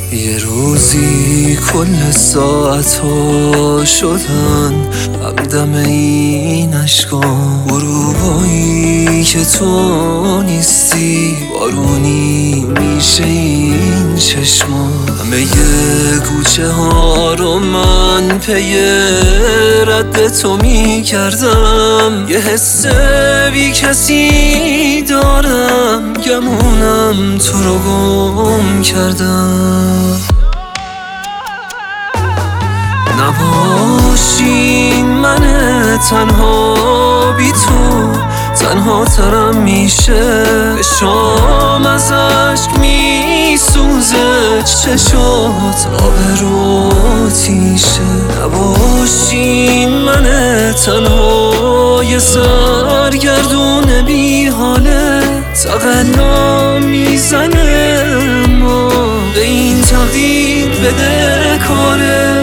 یه روزی کل ساعت‌ها شدن همدم این عشقام، غروبایی که تو نیستی بارونی میشه این چشما. همه گوچه ها رو من پی رد تو میکردم، یه حس بی کسی دارم گمونم تو رو گم کردم. نباشین من تنها بی تو تنها ترم میشه، شام از عشق میسوزه چشات آب رو تیشه. نباشین من تنها یه سرگردون بی حاله، تقلا میزنه ما به این تقدیر بده کاره.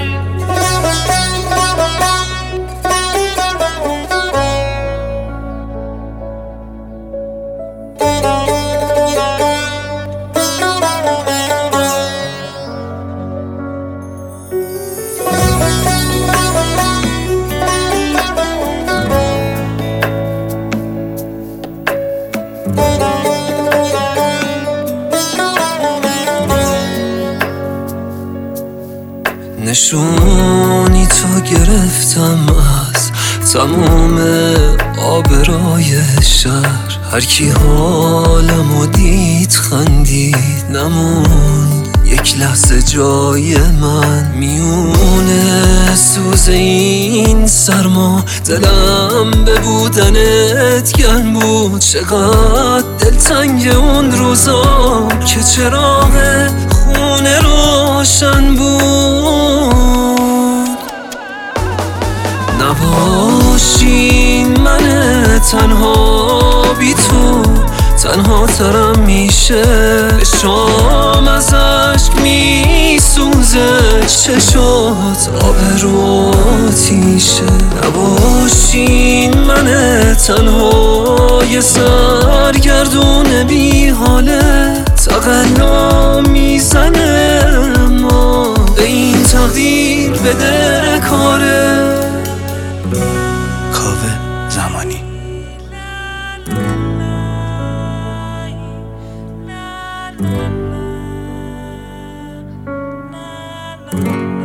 نشونی تو گرفتم از تموم آبرای شهر، هر کی حالمو دید خندید، نموند یک لحظه جای من میونه سوز این سرما. دلم به بودنت گرم بود، چقدر دلتنگ اون روزا که چراغ خونه روشن بود. نباشین من تنها بی تو تنها ترم میشه، شام از عشق میسوزه چشات آب رو تیشه. نباشین من تنها یه سرگردون بی حاله، تقلا میزنه ما به این تقدیر بده کاره. کاوه زمانی. Na